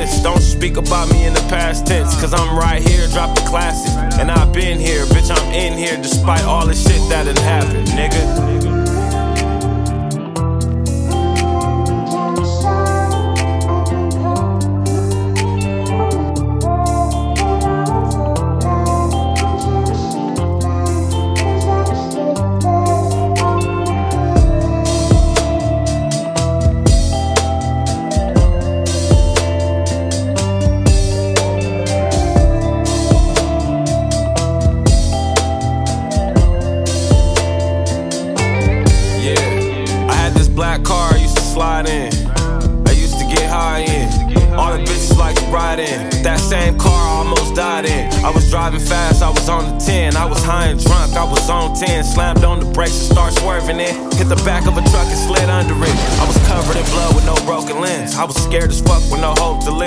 sense. Don't speak about me in the past tense, cause I'm right here, drop the classics. And I've been here, bitch, I'm in here, despite all the shit that done happened, nigga. Black car I used to slide in, I used to get high in. All the bitches like to ride in. That same car I almost died in. I was driving fast, I was on the 10. I was high and drunk, I was on 10. Slammed on the brakes and started swerving in. Hit the back of a truck and slid under it. I was covered in blood with no broken limbs. I was scared as fuck with no hope to live.